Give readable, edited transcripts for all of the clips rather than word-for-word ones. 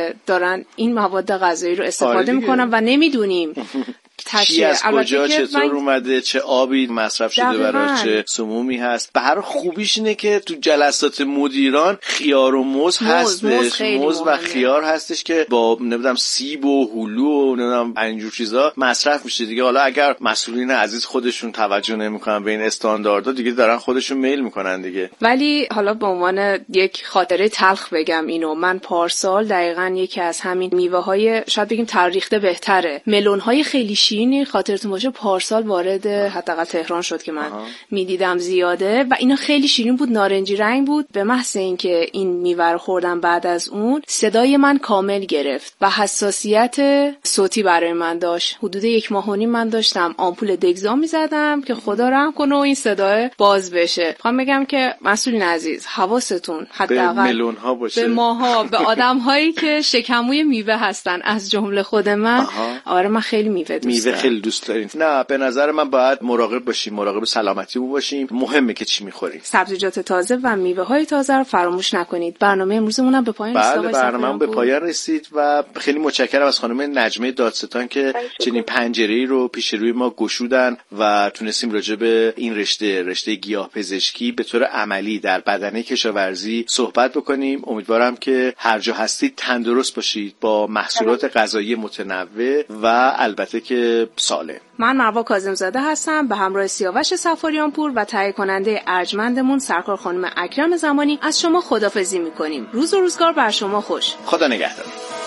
که دارن این مواد غذایی رو استفاده میکنن و نمیدونیم چی از کجا چطور اومده، چه آبی مصرف شده براش، چه سمومی هست. به هر خوبیش اینه که تو جلسات مدیران خیار و موز هستش، موز و خیار هستش که با نمیدونم سیب و هلو و نمیدونم اینجور چیزا مصرف میشه دیگه. حالا اگر مسئولین عزیز خودشون توجه نمیکنن به این استانداردها دیگه دارن خودشون میل میکنن دیگه. ولی حالا به عنوان یک خاطره تلخ بگم اینو، من پارسال دقیقاً یکی از همین میوه‌های شاید بگیم تاریخته بهتره، ملون‌های خیلی شیرینی خاطرتون باشه پارسال وارد حداقل تهران شد که من میدیدم زیاده و اینا خیلی شیرین بود، نارنجی رنگ بود. به محض اینکه این میوه رو خوردم بعد از اون صدای من کامل گرفت و حساسیت صوتی برای من داشت. حدود 1.5 ماه من داشتم آمپول دگزا میزدم که خدا رحم کنه و این صدای باز بشه. میخوام بگم که مسئولین عزیز حواستون حداقل به ملون‌ها باشه، به ماها، به آدم‌هایی که شکموی میوه هستن از جمله خود من. آره من خیلی میوه دوست دارم. خیلی دوست دارین. نه به نظر من باید مراقب باشیم، مراقب سلامتیمون باشیم. مهمه که چی می‌خوریم. سبزیجات تازه و میوه‌های تازه رو فراموش نکنید. برنامه امروزمون هم به پایان رسید. بله برنامه‌مون به پایان رسید و خیلی متشکرم از خانم نجمه دادستان که چنین پنجره‌ای رو پیش روی ما گشودن و تونستیم راجع به این رشته گیاهپزشکی به طور عملی در بدنه کشاورزی صحبت بکنیم. امیدوارم که هر جا هستید تندرست باشید با محصولات غذایی متنوع و البته که سالم. من مروه کاظم‌زاده هستم به همراه سیاوش صفاریان پور و تهیه کننده ارجمندمون سرکار خانم اکرم زمانی از شما خداحافظی می‌کنیم. روز و روزگار بر شما خوش. خدا نگهدار.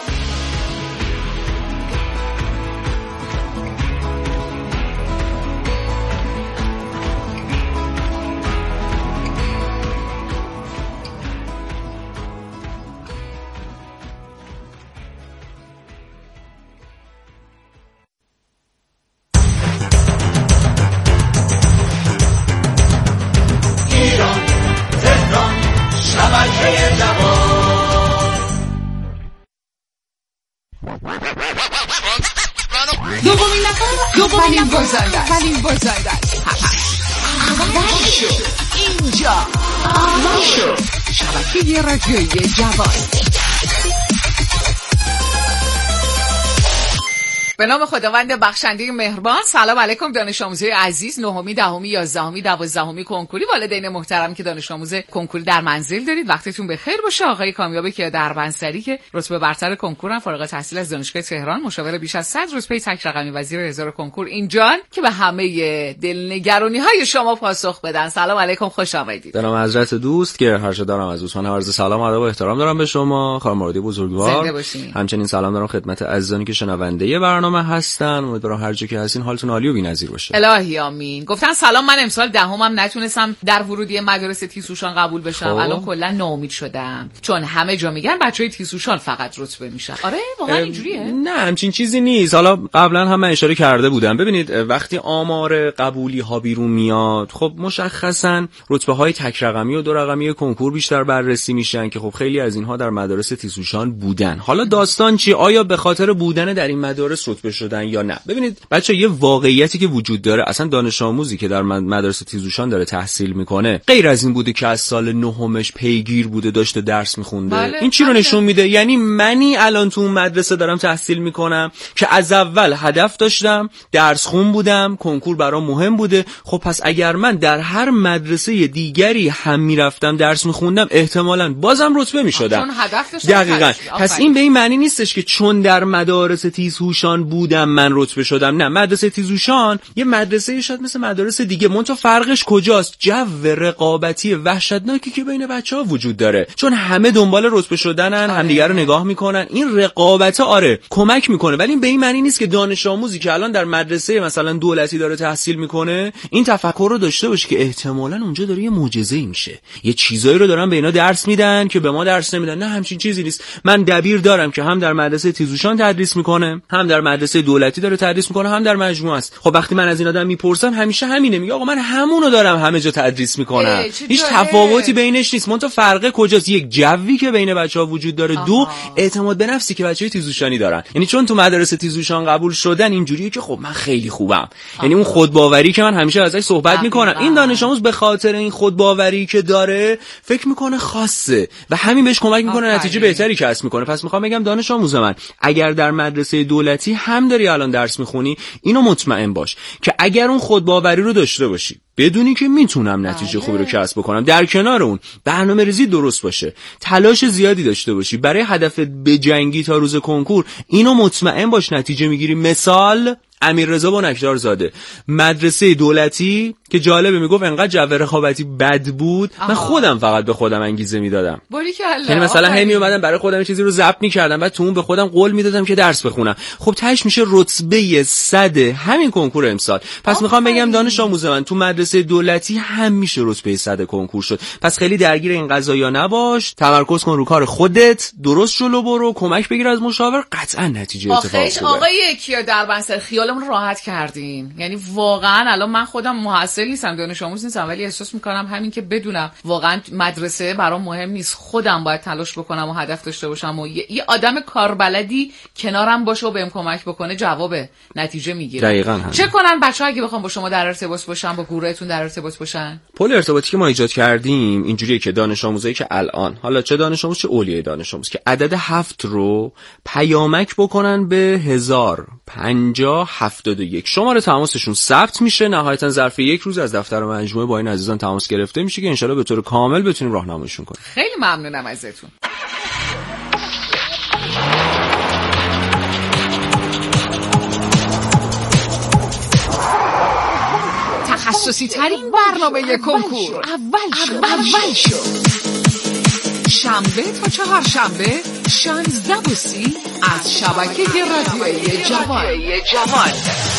دومین گزارش اینجا آماشو شبکه رادیویی جوان. به نام خداوند بخشنده مهربان. سلام علیکم دانش آموزای عزیز، 9، 10، 11، 12 کنکوری، والدین محترم که دانش آموز کنکوری در منزل دارید، وقتتون بخیر باشه. آقای کامیاب که در بنسری که رتبه برتر کنکورن، فارغ التحصیل از دانشگاه تهران، مشاور بیش از 100 رتبه تک رقمی، وزیر هزار کنکور اینجان که به همه دلنگرانی‌های شما پاسخ بدن. سلام علیکم، خوش آمدید. به نام حضرت دوست که هر چه دارم از دوستان عرض سلام و ادب و احترام دارم به شما خانواده بزرگوار. همچنین سلام دارم خدمت عزیزانی که شنونده برنامه هستن. امیدوارم هر جا که هستین حالتون عالی و بی‌نظیر باشه. الهی آمین. گفتن سلام، من امسال دهمم نتونستم در ورودی مدارس تیزهوشان قبول بشم. الان کلا ناامید شدم چون همه جا میگن بچهای تیزهوشان فقط رتبه میشن. آره واقعا اینجوریه؟ نه همچین چیزی نیست. حالا قبلا هم من اشاره کرده بودم. ببینید وقتی آمار قبولی ها بیرون میاد، خب مشخصا رتبه های تک رقمی و دو رقمی کنکور بیشتر بررسی میشن که خب خیلی از اینها در مدارس تیزهوشان بودن. حالا داستان چی؟ آیا به خاطر بودن در این مدارس رتبه شدن یا نه؟ ببینید بچه یه واقعیتی که وجود داره، اصلا دانش آموزی که در مدارس تیزهوشان داره تحصیل میکنه غیر از این بوده که از سال نهمش پیگیر بوده داشته درس میخونده. بله، این چی رو نشون میده؟ یعنی منی الان تو اون مدرسه دارم تحصیل میکنم که از اول هدف داشتم، درس خون بودم، کنکور برام مهم بوده. خب پس اگر من در هر مدرسه دیگری هم میرفتم درس میخوندم احتمالاً بازم رتبه میشدم. چون هدف داشتم. دقیقاً. پس این به این معنی نیستش که چون در مدارس تیزهوشان بودم من رتبه شدم. نه، مدرسه تیزهوشان یه مدرسه شاید مثل مدارس دیگه، منتها فرقش کجاست؟ جو رقابتی وحشتناکی که بین بچه‌ها وجود داره، چون همه دنبال رتبه شدنن، همدیگه رو نگاه میکنن. این رقابت آره کمک میکنه، ولی این به این معنی نیست که دانش آموزی که الان در مدرسه مثلا دولتی داره تحصیل میکنه این تفکر رو داشته باشه که احتمالاً اونجا داره یه معجزه‌ای میشه، یه چیزایی رو دارن به اینا درس میدن که به ما درس نمیدن. نه همچین چیزی نیست. من دبیر دارم که هم در مدرسه تیزهوشان تدریس میکنه، هم در مدرسه دولتی داره تدریس میکنه هم در مجموعه است. خب وقتی من از این آدم میپرسم همیشه همینه، میگه آقا من همونو دارم همه جا تدریس میکنم، هیچ تفاوتی بینش نیست. منتها فرق کجاست؟ یک جوی که بین بچه‌ها وجود داره، دو اعتماد به نفسی که بچه‌های تیزهوشانی دارن. یعنی چون تو مدرسه تیزهوشان قبول شدن اینجوریه که خب من خیلی خوبم، یعنی اون خودباوری که من همیشه ازش صحبت میکنم، این دانش آموز به خاطر این خودباوری که داره فکر میکنه خاصه و همین بهش کمک میکنه نتیجه بهتری کسب میکنه. پس میخوام بگم دانش آموز من، اگر در مدرسه دولتی هم داری الان درس میخونی، اینو مطمئن باش که اگر اون خودباوری رو داشته باشی، بدونی که میتونم نتیجه خوبی رو کسب بکنم، در کنار اون برنامه‌ریزی درست باشه، تلاش زیادی داشته باشی برای هدف بجنگی تا روز کنکور، اینو مطمئن باش نتیجه میگیری. مثال امیررضا بنکدار زاده، مدرسه دولتی که جالبه میگفت انقدر جو رقابتی بد بود، من خودم فقط به خودم انگیزه میدادم. یعنی مثلا هی میومدم برای خودم چیزی رو ضبط میکردم، بعد تو اون به خودم قول میدادم که درس بخونم. خب تهش میشه رتبه 100 همین کنکور امسال. پس میخوام بگم دانش آموز من، تو مدرسه دولتی هم میشه رتبه 100 کنکور شد. پس خیلی درگیر این قضایا نباش، تمرکز کن رو کار خودت، درست جلو برو، کمک بگیر از مشاور، قطعا نتیجه اتفاق خوبه. آقای کیا دربنسر خیالمون راحت کردین. یعنی واقعا الان من خودم محصل نیستم، دانش آموز نیستم، ولی احساس میکنم همین که بدونم واقعا مدرسه برام مهم نیست، خودم باید تلاش بکنم و هدف داشته باشم و یه آدم کاربلدی کنارم باشه و بهم کمک بکنه، جواب نتیجه میگیره. دقیقاً چه کنن بچه‌ها اگه بخوام با شما در ارتباط باشن، با گروهتون در ارتباط باشن؟ پل ارتباطی که ما ایجاد کردیم اینجوریه که دانش آموزایی که الان، حالا چه دانش آموز چه اولیه دانش آموز، که عدد 7 رو پیامک بکنن به 105071 شماره تماسشون ثبت میشه، نهایتا ظرف یک روز از دفتر مجموعه با این عزیزان تماس گرفته میشه که انشالله به طور کامل بتونیم راهنماییشون کنیم. خیلی ممنونم ازتون. تخصصی ترین برنامه کنکور اول شو شنبه تا چهارشنبه 16:30 از شبکه رادیویی جوان.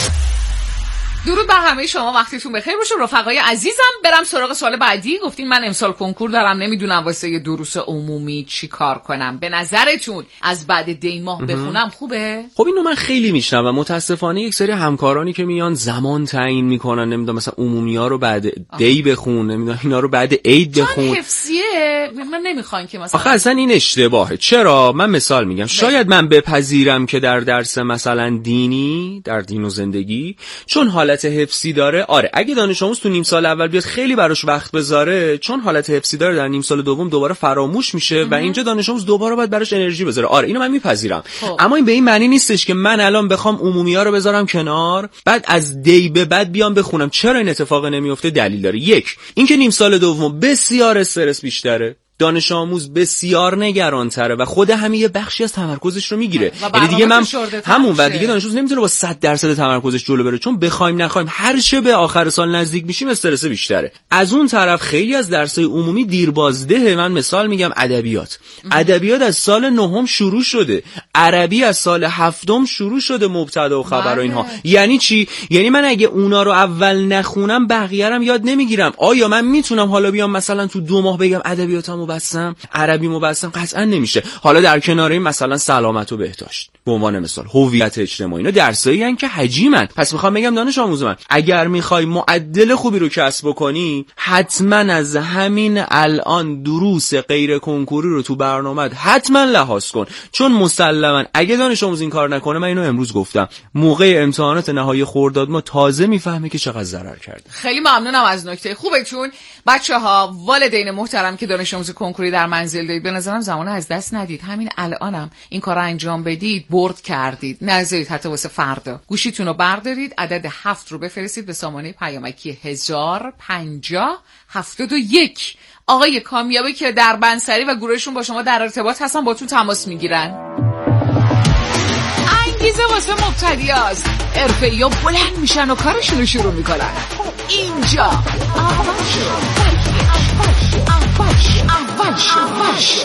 درود بر همه شما، وقتتون بخیر باشه رفقای عزیزم. برم سراغ سوال بعدی. گفتین من امسال کنکور دارم، نمیدونم واسه یه دروس عمومی چی کار کنم. به نظرتون از بعد دی ماه بخونم خوبه؟ خب اینو من خیلی میشنوم، متاسفانه یک سری همکارانی که میان زمان تعیین میکنن، نمیدونم مثلا عمومی‌ها رو بعد دی بخون، نمیدونم اینا رو بعد عید بخون. چون حفظیه من نمیخوام که مثلا. آخه اصلا این اشتباهه. چرا؟ من مثال میگم. شاید من بپذیرم که در درس مثلا دینی، در دین و زندگی، چون حالت حفظی داره، آره اگه دانش آموز تو نیم سال اول بیاد خیلی براش وقت بذاره، چون حالت حفظی داره در نیم سال دوم دوباره فراموش میشه و اینجا دانش آموز دوباره باید براش انرژی بذاره. آره اینو من میپذیرم. اما این به این معنی نیستش که من الان بخوام عمومی‌ها رو بذارم کنار، بعد از دی به بعد بیام بخونم. چرا این اتفاق نمیفته؟ دلیل داره. یک، اینکه نیم سال دوم بسیار استرس بیشتره، دانش آموز بسیار نگران‌تره و خود همین یه بخشی از تمرکزش رو میگیره. یعنی دیگه من همون و دیگه دانش آموز نمیتونه با 100% تمرکزش جلو بره، چون بخوایم نخوایم هر چه به آخر سال نزدیک میشیم استرس بیشتره. از اون طرف خیلی از درس‌های عمومی دیربازده. من مثال میگم ادبیات از سال 9 شروع شده، عربی از سال 7 شروع شده، مبتدا و خبر و اینها. یعنی چی؟ یعنی من اگه اونا رو اول نخونم بقیه رو یاد نمیگیرم. آیا من میتونم حالا بیام مثلا تو 2 ماه بگم ادبیاتمو بستم، عربیمو بستم؟ قطعا نمیشه. حالا در کنار این مثلا سلامت و بهداشت به عنوان مثال، هویت اجتماعی، اینا درسایی ان که حجیمن. پس میخوام بگم دانش آموز من، اگر میخوای معدل خوبی رو کسب بکنی، حتما از همین الان دروس غیر کنکوری رو تو برنامه‌ت حتما لحاظ کن، چون مسلما اگه دانش آموز این کار نکنه، من اینو امروز گفتم، موقع امتحانات نهایی خرداد ما تازه میفهمه که چقدر ضرر کرده. خیلی ممنونم از نکته خوبتون. بچه‌ها، والدین محترم که دانش آموز کنکوری در منزل دارید، به نظرم زمان از دست ندید. همین الانم این کارو انجام بدید، برد کردید. نذارید حتی واسه فردا. گوشیتون رو بردارید، عدد 7 رو بفرستید به سامانه پیامکی 105071. آقای کامیابی که در بنسری و گروهشون با شما در ارتباط هستن، باتون تماس میگیرن. انگیزه واسه مبتدیاست. حرفه‌ای‌ها بلند میشن و کارشون رو شروع میکنن. اینجا اول شو.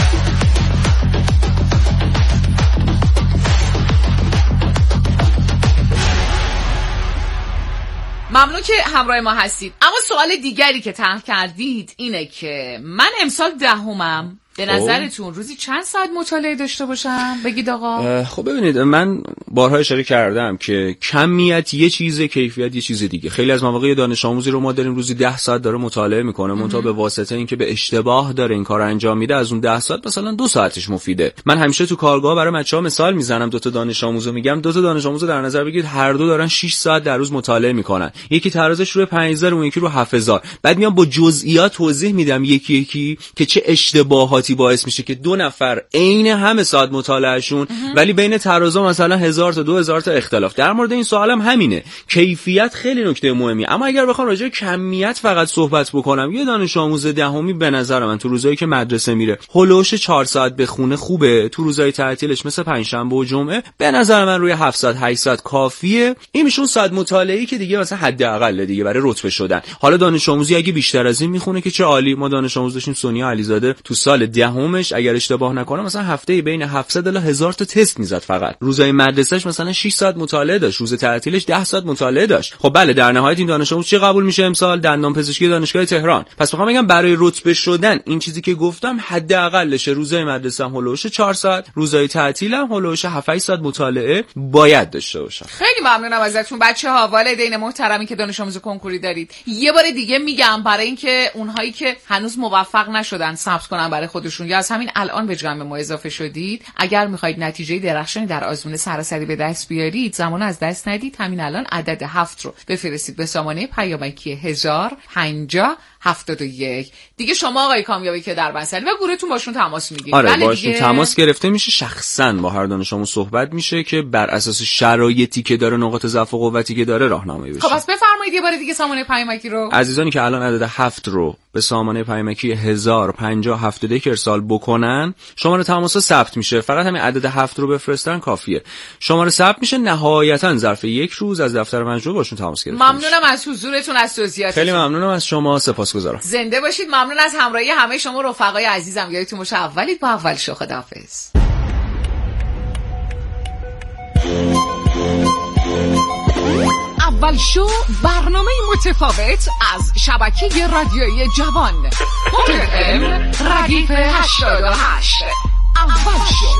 ممنون که همراه ما هستید. اما سوال دیگری که طرح کردید اینه که من امسال 10ام به نظرتون روزی چند ساعت مطالعه داشته باشم؟ بگید آقا. خب ببینید، من بارها اشاره کردم که کمیت یه چیزه، کیفیت یه چیز دیگه. خیلی از مواقع دانش آموزی رو ما داریم روزی 10 ساعت داره مطالعه میکنه، منتها به واسطه اینکه به اشتباه داره این کارو انجام میده، از اون 10 ساعت مثلا 2 ساعتش مفیده. من همیشه تو کارگاه برای بچه‌ها مثال میزنم، 2 تا دانش آموزو میگم، 2 تا دانش آموزو در نظر بگیرید، هر دو دارن 6 ساعت در روز مطالعه میکنن. یکی ترازش روی 5000 اون یکی رو 7000. بعد میام با جزئیات توضیح میدم یکی یکی که چه اشتباهاتی باعث میشه که 2 نفر عین همه ساعت مطالعهشون ولی بین ترازا مثلا 1000 تا 2000 تا اختلاف. در مورد این سوالم همینه. کیفیت خیلی نکته مهمی، اما اگر بخوام راجع به کمیت فقط صحبت بکنم، یه دانش آموز دهمی به نظر من تو روزایی که مدرسه میره هولوش 4 ساعت بخونه خوبه. تو روزای تعطیلش مثل پنجشنبه و جمعه به نظر من روی 7 ساعت 8 ساعت کافیه. این میشون ساعت مطالعه‌ای که دیگه مثلا حداقل دیگه برای رتبه شدن. حالا دانش آموزی اگه بیشتر از این میخونه که چه عالی. ما دانش آموز داشتیم سونیا علیزاده تو سال دهمش اگر اشتباه نکنم مثلا هفته بین 700 الی 1000 تا تست میزد فقط. روزای مدرسهش مثلا 6 ساعت مطالعه داشت، روز تعطیلش 10 ساعت مطالعه داشت. خب بله، در نهایت این دانش آموز چه قبول میشه امسال؟ دندان پزشکی دانشگاه تهران. پس میخوام بگم برای رتبه شدن این چیزی که گفتم حداقلشه. روزای مدرسه هم هولوش 4 ساعت، روزای تعطیل هم هولوش 7 ساعت مطالعه باید داشته باشم. خیلی ممنونم ازتون بچه‌ها، والدین محترمی که دانش آموز کنکوری دارید. یه بار دیگه میگم برای اینکه اونهایی که هنوز موفق نشدن ثبت کنن برای خودشون یا از همین الان به جمع ما اضافه شدید، اگر میخواید نتیجه درخشانی در آزمون سراسری به دست بیارید، زمان از دست ندید، همین الان عدد 7 رو بفرستید به سامانه پیامکی 105071. دیگه شما آقای کامیابی که در بنسلی و گروهتون باشون تماس میگیرید. آره باشون تماس گرفته میشه، شخصا با هر دانش آموز صحبت میشه که بر اساس شرایطی که داره، نقاط ضعف و قوتی که داره راهنمایی بشه. خب پس بفرمایید یه بار دیگه سامانه پیامکی رو. عزیزانی که الان عدد 7 رو به سامانه پیامکی 105071 ارسال بکنن، شماره تماس ثبت میشه. فقط همین عدد 7 رو بفرستن کافیه. شماره ثبت میشه، نهایتا ظرف 1 روز از دفتر مجموعه باشون تماس گرفته. ممنونم از حضورتون، از توضیحاتتون. خیلی ممنونم از شما، سپاسگزارم. زنده باشید. ممنون از همراهی همه شما رفقای عزیزم. یادتون باشه اولید با اول شو. خداحافظ. اول شو برنامه متفاوت از شبکه رادیویی جوان FM ردیف 88. اول شو.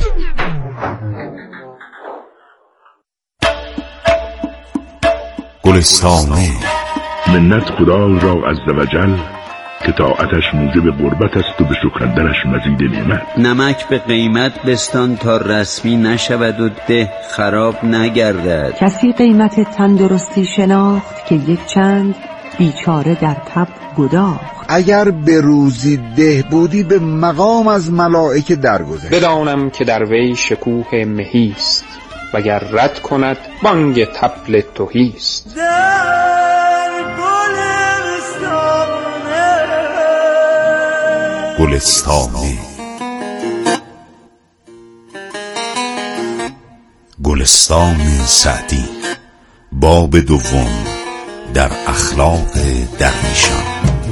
گلستانه. منت خدا را عزوجل که طاعتش موجب قربت است و به شکرندرش مزید نعمت. نمک به قیمت بستان تا رسمی نشود و ده خراب نگردد. کسی قیمت تندرستی شناخت که یک چند بیچاره در تب گداخت. اگر به روزی ده بودی به مقام از ملائکه درگذشت. بدانم که در وی شکوه مهیست وگر رد کند بانگ طبل تهیست. گلستانه. گلستان سعدی، باب دوم، در اخلاق درویشان.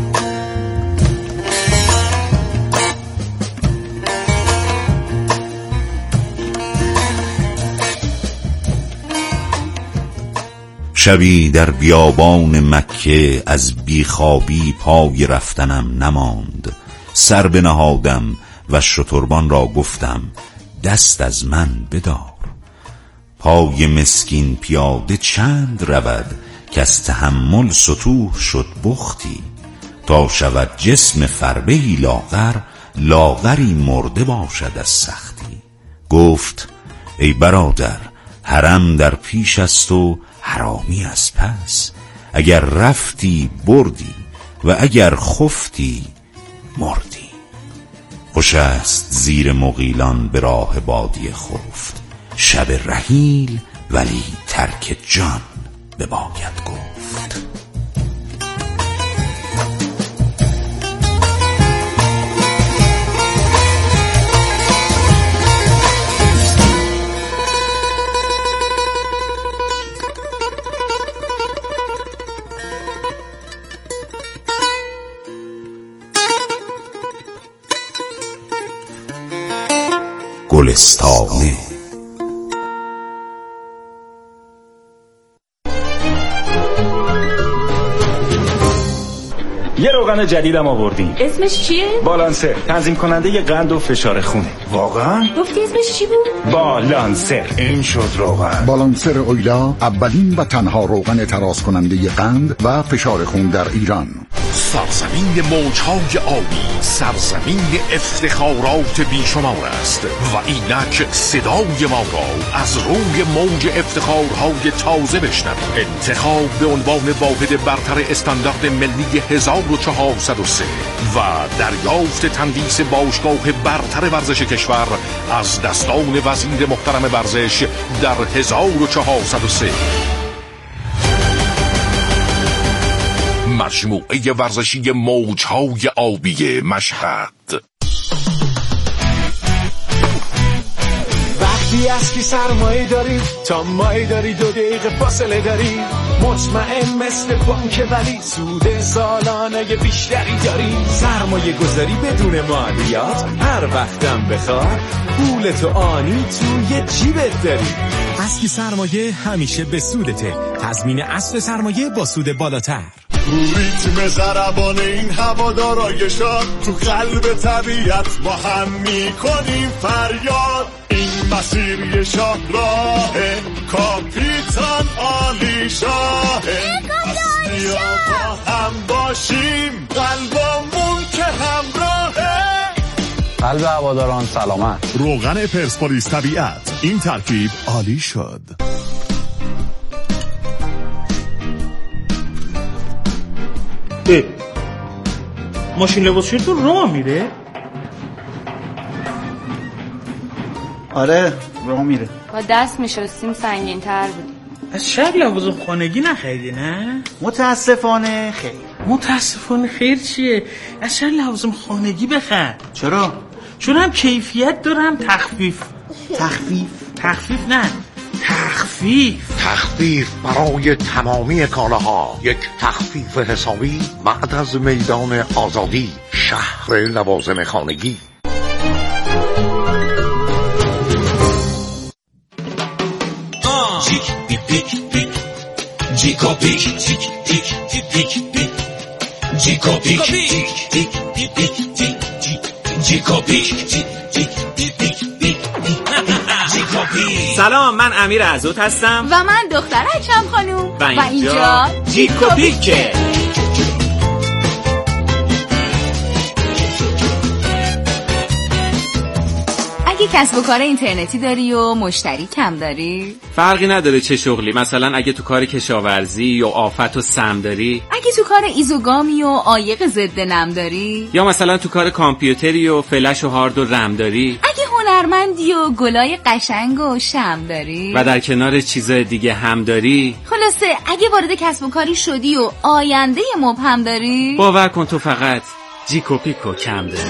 شبی در بیابان مکه از بیخوابی پای رفتنم نماند. سر بنهادم و شتربان را گفتم دست از من بدار. پای مسکین پیاده چند رود که از تحمل ستوه شد بختی. تا شود جسم فربهی لاغر، لاغری مرده باشد از سختی. گفت ای برادر، حرم در پیش است و حرامی از پس. اگر رفتی بردی و اگر خفتی مردی. خوش است زیر مغیلان به راه بادی خفت. شب رحیل ولی ترک جان بباید گفت. گلستانه. یه رو روغن جدیدم آوردیم. اسمش چیه؟ بالانسر، تنظیم کننده قند و فشار خونه. واقعا؟ گفتی اسمش چی بود؟ بالانسر. این شد روغن. بالانسر اویلا اولین و تنها روغن تراز کننده قند و فشار خون در ایران. سرزمین موجهای آبی، سرزمین افتخارات بیشمار است و اینک صدای ما را از روی موج افتخارهای تازه بشنوید. انتخاب به عنوان واحد برتر استاندارد ملی 1403 و دریافت تندیس باشگاه برتر ورزش کشور از دستان وزیر محترم ورزش در 1403. مجموعه ورزشی موجهای آبی مشهد. وقتی از کی سرمایه داری تا مایه داری 2 دقیقه فاصله داری، مطمئن مثل بانک ولی سود سالانه بیشتری داری. سرمایه گذاری بدون مالیات، هر وقتم بخواد پولتو آنی توی جیبت داری. از کی سرمایه همیشه به سودته. تضمین اصل سرمایه با سود بالاتر. ریتم ضربان این هوادارای شاد، تو قلب طبیعت با هم میکنیم فریاد. این مسیر یه شاهراه کاپیتان عالی شاهه. پس بیا با هم باشیم، قلبمون که همراهه. قلب هواداران سلامت. روغن پرسپولیس طبیعت، این ترکیب عالی شد. ماشین لباسشویتون راه میره؟ آره راه میره. با دست میشستیم سنگین تر بود. از شهر لوازم خانگی نخریدی نه؟ متاسفانه خیر. متاسفانه خیر چیه؟ از شهر لوازم خانگی بخر. چرا؟ چون هم کیفیت داره هم تخفیف. تخفیف نه، تخفیف برای تمامی کالاها. یک تخفیف حسابی بعد از میدان آزادی، شهر لوازم خانگی. سلام، من امیر عزوت هستم و من دختر اکرم خانوم و اینجا جیکوبیکه. اگه کسب و کار اینترنتی داری و مشتری کم داری، فرقی نداره چه شغلی. مثلا اگه تو کار کشاورزی یا آفت و سم داری، اگه تو کار ایزوگامی و عایق ضد نم داری، یا مثلا تو کار کامپیوتری و فلش و هارد و رم داری، اگه هنرمندی و گلای قشنگ و شم داری و در کنار چیزای دیگه هم داری، خلاصه اگه وارد کسب و کاری شدی و آینده مبهم داری، باور کن تو فقط جیکوپیکو کم داری.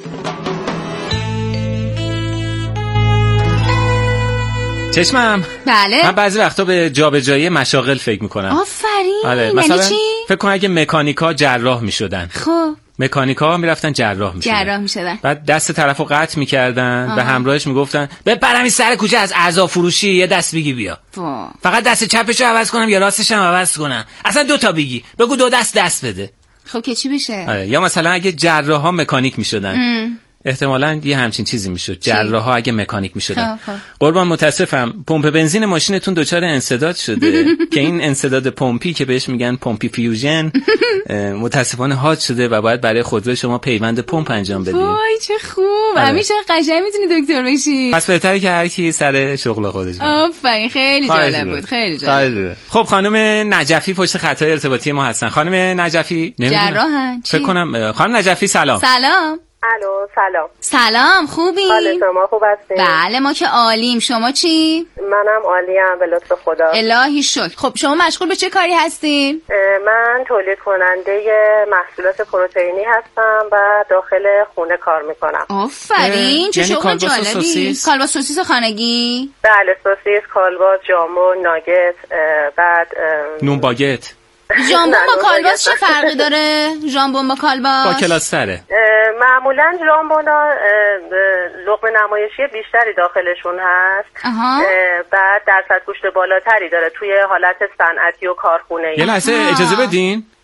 چشمم. بله. من بعضی وقتا به جابجایی مشاغل فکر میکنم. آفرین. آره. مثلا چی؟ فکر کن اگه مکانیکا جراح میشدن. خب مکانیکا میرفتن جراح میشدن. بعد دست طرفو قطع میکردن، به همراهش میگفتن بپرم این سر کوچه از اعضا فروشی یه دست بگی بیا. فقط دست چپشو عوض کنم یا راستش هم عوض کنم. اصلا 2 تا بگی. بگو 2 دست بده. خب که چی بشه؟ آره. یا مثلا اگه جراحا مکانیک میشدن. احتمالاً یه همچین چیزی میشد. جراحا اگه مکانیک میشدن. قربان متاسفم پمپ بنزین ماشینتون دچار انسداد شده که این انسداد پمپی که بهش میگن پمپی فیوژن متاسفانه حاد شده و باید برای خودرو شما پیوند پمپ انجام بدید. وای چه خوب. همیشه قشنگ میتونی دکتر بشی. پس بهتره که هر کی سر شغل خودش باشه. آفرین خیلی جالب بود. خیلی جالب. خب خانم نجفی پشت خطای ارتباطی ما هستن. خانم نجفی جراحن. فکر کنم خانم نجفی سلام. الو سلام. سلام خوبی؟ حال شما خوب هستین؟ بله ما که عالیم. شما چی؟ منم عالیم به لطف خدا. الهی شکر. خب شما مشغول به چه کاری هستین؟ من تولید کننده محصولات پروتئینی هستم و داخل خونه کار میکنم. آفرین چه شغل جالبی. کالباس سوسیس خانگی؟ بله سوسیس، کالباس، ژامبون، ناگت، بعد نون باگت. ژامبون با کالباس چه فرقی داره؟ ژامبون با کالباس با کلاستره. معمولا ژامبونا لقمه نمایشی بیشتری داخلشون هست. بعد درصد گوشت بالاتری داره توی حالت صنعتی و کارخونه‌ای. یه لحظه اجازه بدین.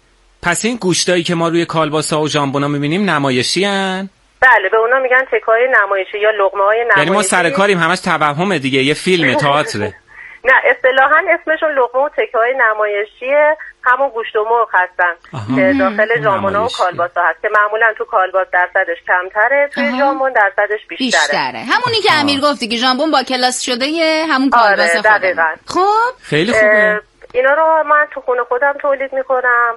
پس این گوشتایی که ما روی کالباسا و ژامبونا می‌بینیم نمایشی ان؟ بله، به اونا میگن تکه‌های نمایشی یا لقمه‌های نمایشی. یعنی ما سر کاریم، همش توهمه دیگه، یه فیلم تئاتره. نه، اصطلاحاً اسمشون لقمه و تکه‌های نمایشیه، همون گوشت و مرغ هستن که داخل ژامبونا و کالباسا هست که معمولاً تو کالباس درصدش کمتره، توی ژامبون درصدش بیشتره. همونی که امیر گفتی که ژامبون با کلاس شده یه همون کالباس خودمون. دقیقاً. خب خیلی خوبه. اینا رو من تو خونه خودم تولید میکنم.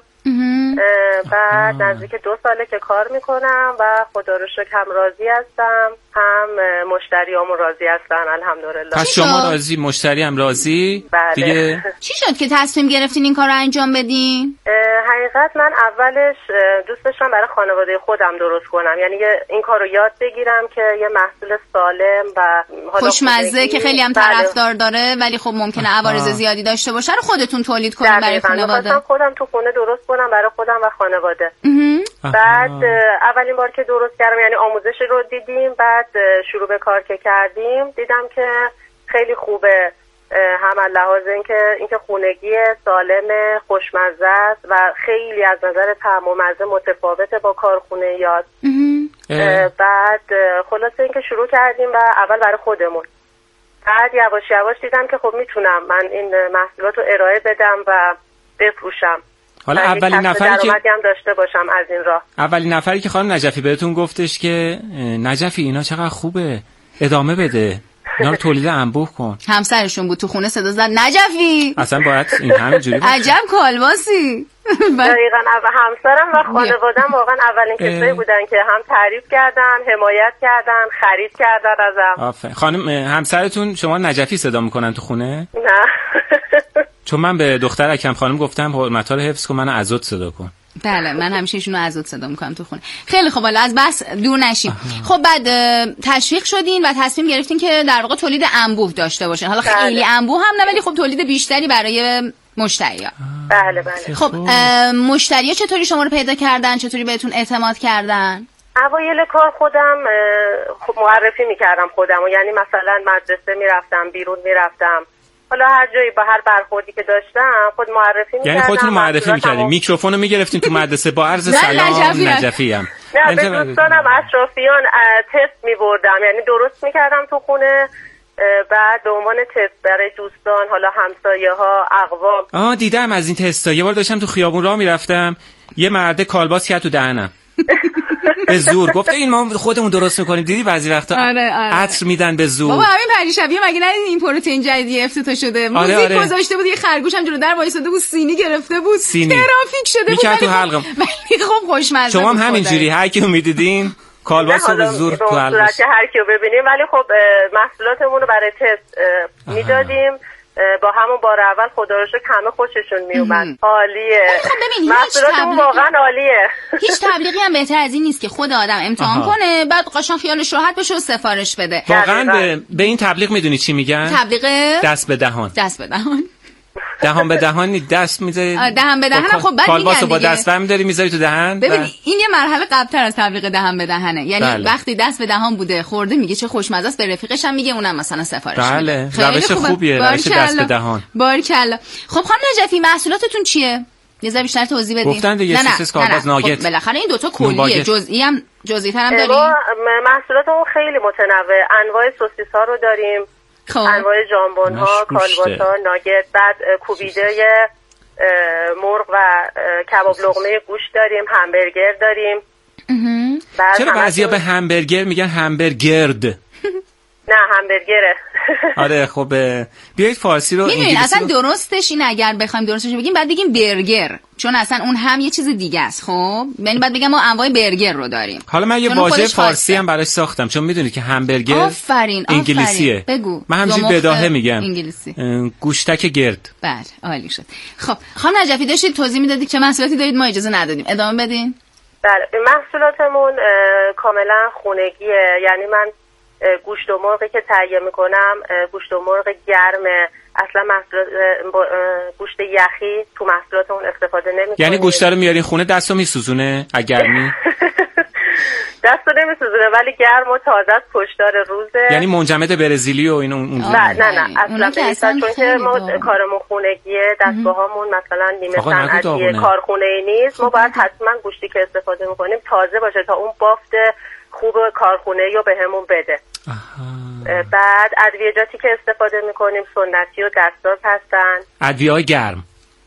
بعد نزدیک 2 ساله که کار میکنم و خدا رو شکر هم راضی هستم، هم مشتریامون راضی هستن الحمدلله. پس شما راضی، مشتری هم راضی؟ بله. دیگه چی شد که تصمیم گرفتین این کار رو انجام بدین؟ حقیقت من اولش دوست داشتم برای خانواده خودم درست کنم، یعنی این کار رو یاد بگیرم که یه محصول سالم و خوشمزه که خیلی هم طرفدار داره ولی خب ممکنه عوارض زیادی داشته باشه رو خودتون تولید کنین برای خانواده. خودم تو خونه درست کنم برای خودم و خانواده. بعد اولین بار که درست کردم، یعنی آموزش رو دیدیم، بعد شروع به کار که کردیم دیدم که خیلی خوبه، هم از لحاظ اینکه خونگی سالم خوشمزه است و خیلی از نظر طعم و مزه متفاوته با کارخونه یاد. بعد خلاصه اینکه شروع کردیم و اول برای خودمون، بعد یواش یواش دیدم که خب میتونم من این محصولات رو ارائه بدم و بفروشم. حالا اولین نفری که هم داشته باشم از این راه. اولین نفری که خانم نجفی بهتون گفتش که نجفی اینا چقدر خوبه، ادامه بده، اینا رو تولید انبوه کن، همسرشون بود تو خونه صدا زد نجفی اصلا باید این همینجوری باشه. عجب کالباسی. دقیقاً. همسرم و خانواده‌ام واقعا اولین کسایی بودن که هم تعریف کردن، حمایت کردن، خرید کردن ازم. آفرین. خانم همسرتون شما نجفی صدا میکنن تو خونه؟ نه. چون من به دختر اکرم خانم گفتم حرمت‌ها رو حفظ کن، منو عزت صدا کن. بله، من همیشه ایشونو عزت صدا میکنم تو خونه. خیلی خب، حالا از بس دور نشیم. خب بعد تشویق شدین و تصمیم گرفتین که در واقع تولید انبوه داشته باشین. حالا خیلی انبوه هم نه ولی خب تولید بیشتری برای مشتری‌ها. بله بله. خب مشتری‌ها چطوری شما رو پیدا کردن؟ چطوری بهتون اعتماد کردن؟ اوایل کار خودم خب معرفی میکردم خودم، یعنی مثلا مدرسه میرفتم، بیرون میرفتم، حالا هر جایی با هر برخوردی که داشتم خود معرفی میکردم. یعنی خودتون معرفی میکردین، میکروفون رو میگرفتین تو مدرسه با عرض سلام نجفیم. نه، به دوستانم اطرافیان تست میبردم، یعنی درست میکردم تو خونه، بعد به عنوان تست برای دوستان، حالا همسایه ها، اقوام. دیدم از این تستا. یه بار داشتم تو خیابون راه میرفتم، یه مرده کالباس کرد تو دهنم به زور، گفت این ما خودمون درست میکنیم. دیدی بعضی وقتا عطر میدن به زور. بابا همین پریشبیه مگه ندیدین این پروتئین جدیدی افتتاح شده؟ موزیک گذاشته بود، یه خرگوش هم جلو در وایساده بود، سینی گرفته بود، ترافیک شده بود، تو حلقم. ولی خب خوشمزه. شما هم همینجوری هر کیو میدیدین کالباسو به زور تو حلقش، هر کیو ببینیم، ولی خب محصولاتمون رو برای تست میدادیم. با همون بار اول خدا رو شکر همه خوششون میومد. عالیه. خب ببین، محصولاتمون واقعا عالیه. هیچ تبلیغی هم بهتر از این نیست که خود آدم امتحان کنه بعد قشنگ خیالش راحت بشه و سفارش بده. واقعا به این تبلیغ میدونی چی میگن؟ تبلیغ دست به دهان. دست به دهان. دهان به دهان دست میذاری. دهان به دهن. خب بعد کالباسو با دست برمی‌داری میذاری تو دهن. ببین این یه مرحله قبل‌تر از تبلیغ دهان به دهنه، یعنی وقتی دست به دهان بوده خورده میگه چه خوشمزه است، به رفیقش هم میگه، اونم مثلا سفارش میده. بله، روش خوبیه، روش دست به دهان. بارکلا. خب خانم نجفی محصولاتتون چیه؟ یه ذره بیشتر توضیح بدین. گفتن دیگه سیسس کالباس ناگت. بالاخره این دوتا کلیه، جزئی هم جزئی‌تر هم داریم. محصولاتمون خیلی متنوع، انواع سوسیس‌ها رو داریم. انواع ژامبون ها، کالباس ها، ناگت، بعد کوبیده مرغ و کباب لقمه گوشت داریم، همبرگر داریم. چرا بعضیا به همبرگر میگن همبرگرد؟ نه، همبرگره. آره خب بیایید فارسی رو انگلیسی اصلا درستش این، اگر بخوایم درستش بگیم بعد بگیم برگر، چون اصلا اون هم یه چیز دیگه است. خب یعنی بعد بگم ما انواع برگر رو داریم. حالا من یه واژه فارسی هم براش ساختم، چون میدونی که همبرگر انگلیسیه. بگو. من همینجوری بداهه میگم انگلیسی. گوشتک گرد. بله عالی شد. خب خانم نجفی داشتید توضیح میدادید چه محصولاتی دارید، ما اجازه ندادیم، ادامه بدین. بله، محصولاتمون کاملا خونگیه، یعنی من گوشت و مرغی که تهیه میکنم گوشت و مرغ گرمه، اصلا گوشت یخی تو محصولاتمون استفاده نمیکنیم. یعنی گوشت رو میارین خونه دستو میسوزونه اگرمی؟ دستو نمیسوزونه ولی گرم و تازه از پشتار روزه. یعنی منجمد برزیلی و اینو اون نه اصلا چون که ما کارمون خونگیه، دستگاهامون مثلا نیمه صنعتی کارخونه‌ای نیست. ما باید حتما گوشتی که استفاده میکنیم تازه باشه تا اون بافت خوب کارخونه‌ای رو بهمون بده. بعد ادویه‌جاتی که استفاده میکنیم سنتی و دستساز هستن. ادویه‌های گرم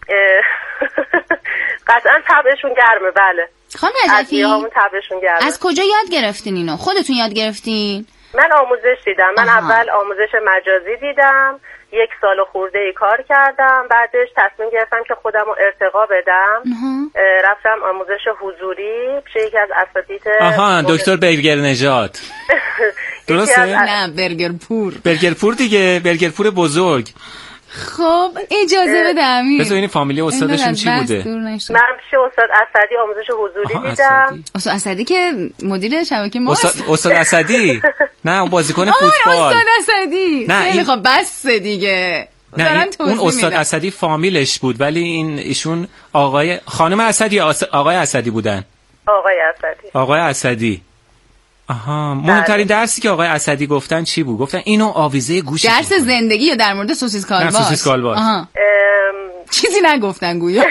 قطعا طبعشون گرمه. بله خانم نجفی ادویه‌هامون طبعشون گرمه. از کجا یاد گرفتین اینو؟ خودتون یاد گرفتین؟ من آموزش دیدم. من اول آموزش مجازی دیدم، 1 سال خورده ای کار کردم. بعدش تصمیم گرفتم که خودم رو ارتقا بدم. رفتم آموزش حضوری پیش یکی از اساتید دکتر برگر نژاد. درسته؟ نه برگرپور دیگه، برگرپور بزرگ. خب اجازه بده امیر. بذار این فامیلی استادشون چی بوده؟ من پیش استاد اسدی آموزش حضوری دیدم. استاد اسدی که مدیر شبکه ما. استاد اسدی نه اون بازیکن فوتبال. استاد اسدی خیلی خب بس دیگه. نه اون استاد اسدی فامیلش بود ولی ایشون خانم اسدی یا آقای اسدی بودن؟ آقای اسدی. مهمترین درسی که آقای اسدی گفتن چی بود؟ گفتن اینو آویزه گوش درس زندگی یا در مورد سوسیس کالباس؟ نه سوسیس کالباس. چیزی نگفتن گویا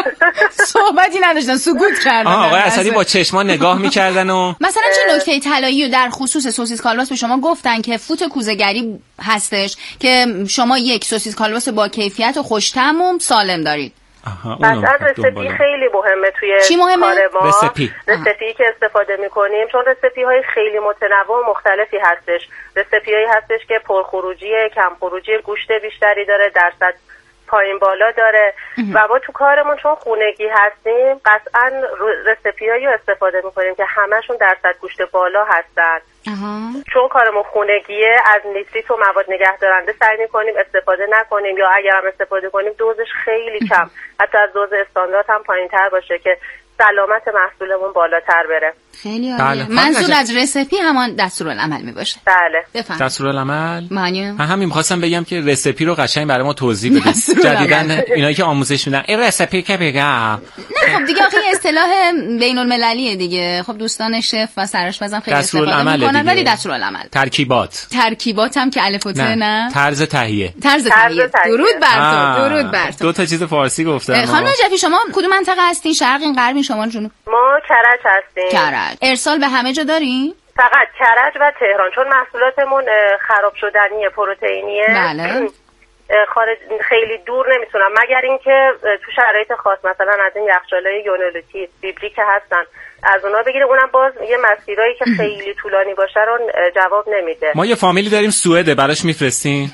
صحبتی نداشتن، سکوت کردن. آقای اسدی با چشمان نگاه میکردن و مثلا چه نکته طلایی رو در خصوص سوسیس کالباس به شما گفتن که فوت کوزه‌گری هستش که شما یک سوسیس کالباس با کیفیت و خوش‌طعم سالم دارید؟ مثلا رسپی خیلی مهمه توی کار ما. رسپی که استفاده میکنیم چون رسپی های خیلی متنوع و مختلفی هستش. رسپی هایی هستش که پرخروجی کم خروجی گوشت بیشتری داره، درصد پایین بالا داره و ما تو کارمون چون خونگی هستیم قطعا رسپی هایی استفاده میکنیم که همشون درصد گوشت بالا هستن. چون کارمون خونگیه از نیتریت و مواد نگهدارنده سعی میکنیم استفاده نکنیم یا اگر هم استفاده کنیم دوزش خیلی کم، حتی از دوز استاندارد هم پایین تر باشه که سلامت محصولمون بالاتر بره. خیلی عالیه. منظور از رسپی همان دستورالعمل می باشه. بله. دستورالعمل؟ معنی؟ همین می‌خواستم بگم که رسپی رو قشنگ برای ما توضیح بدید. جدیداً اینایی که آموزش میدن این رسپی که بگم. نه خب دیگه آخه اصطلاح بین‌المللیه دیگه. خب دوستان شف و سرآشپزم خیلی استفاده می‌کنن ولی دستورالعمل. ترکیبات هم که الف و ت نه. طرز تهیه. درود بر تو. دو تا چیز فارسی گفتم. خانم نجفی شما کدوم منطقه هستین؟ شرقین، غربین، شمال، جنوب؟ ما کرج هستیم. کرج. ارسال به همه جا دارین؟ فقط کرج و تهران چون محصولاتمون خراب شدنیه، پروتئینیه. بله. خارج خیلی دور نمیتونم مگر اینکه تو شرایط خاص مثلا از این یخچالای یونولوتی بیبلی که هستن از اونا بگیریم، اونم باز یه مسیرایی که خیلی طولانی باشه رو جواب نمیده. ما یه فامیلی داریم سوئد، براش میفرستین؟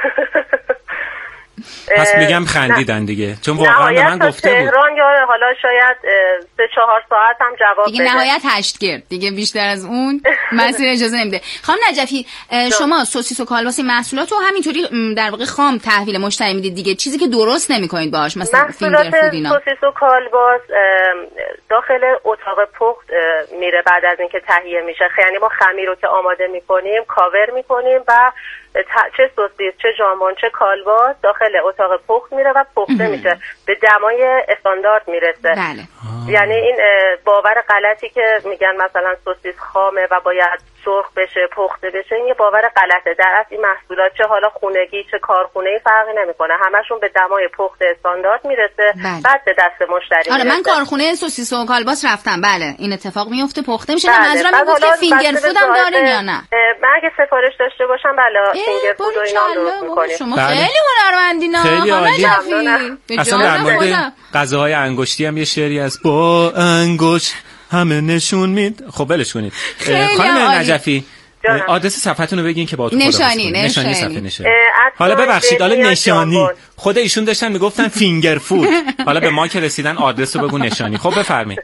پس میگم خندیدن دیگه چون واقعا به من گفته بود تهران یا حالا شاید 3-4 ساعت هم جواب دیگه بده. نهایت 8 گرد دیگه بیشتر از اون مسیر اجازه نمیده. خانم نجفی شما سوسیس و کالباس محصولات رو همینطوری در واقع خام تحویل مشتری میدید دیگه، چیزی که درست نمیکنید باهاش مثلا فینگر فود اینا؟ سوسیس و کالباس داخل اتاق پخت میره بعد از اینکه تهیه میشه. یعنی ما خمیر رو که آماده میکنیم کاور میکنیم و چه سوسیس چه ژامبون چه کالباس داخل اتاق پخت میره و پخته میشه، به دمای استاندارد میرسه. بله. یعنی این باور غلطی که میگن مثلا سوسیس خامه و باید سرخ بشه پخته بشه، این یه باور غلطه. در اصل این محصولات چه حالا خونگی چه کارخونه‌ای فرقی نمیکنه، همشون به دمای پخت استاندارد میرسه. بله. بعد به دست مشتری میرسه. من کارخونه سوسیس و کالباس رفتم، بله این اتفاق میفته پخته میشه. بله. منظورم این بود که فینگر فود هم دارین یا نه؟ من اگه سفارش داشته باشم بله فینگر فود و اینا درست میکنیم. شما خیلی هنرمندینا. خیلی عالی. اصلا در مورد غذاهای انگشتی هم یه شعری از با انگشت همه نشون مید. خب ولش کنید. خانم نجفی آدرس صفحتون رو بگین که باهاتون نشانی صفحه نشه. حالا ببخشید حالا نشانی خود ایشون داشتن میگفتن فینگر فود، حالا به ما که رسیدن آدرس رو بگو نشانی. خب بفرمایید.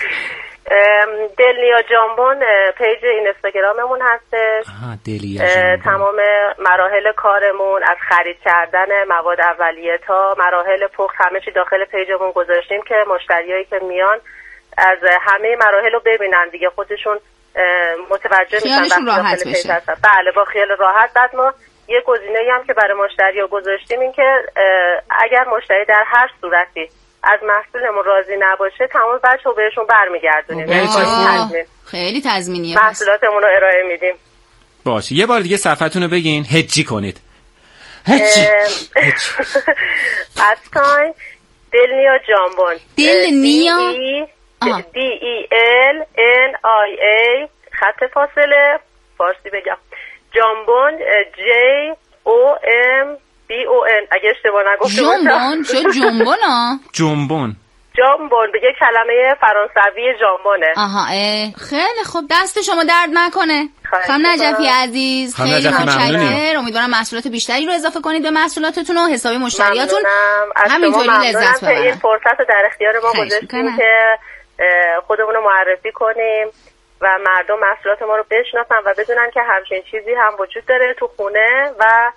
دلنیا جامبون پیج اینستاگراممون هستش. تمام مراحل کارمون از خرید کردن مواد اولیه تا مراحل پخت همه چی داخل پیجمون گذاشتیم که مشتریایی که میان از همه مراحل رو ببینن دیگه، خودشون متوجه میشن راحت بشه. بله با خیال راحت. بعد ما یه گزینه‌ای هم که برای مشتری‌ها گذاشتیم این که اگر مشتری در هر صورتی از محصولمون راضی نباشه تمام بچه‌ها بهشون برمیگردونیم. خیلی تضمینیه. محصولاتمون رو ارائه میدیم. باشه یه بار دیگه صفحتون رو بگین. هجی کنید. هجی. @. دلنیا جامبون. دلنیا DELNIA خط فاصله فارسی بگم جامبون JOMBON اگه اشتباه نگفته باشم. جامبون چه جامبونا؟ جامبون به یک کلمه فرانسوی ژامبونه. آها خیلی خوب دست شما درد نکنه. خانم نجفی عزیز خیلی متشکرم. امیدوارم محصولات بیشتری رو اضافه کنید به محصولاتتون و حساب مشتریاتون همینطوری لذت ببرن. این فرصت رو در اختیار ما گذاشتیم که خودمون رو معرفی کنیم و مردم محصولات ما رو بشناسن و بدونن که همچین چیزی هم وجود داره تو خونه و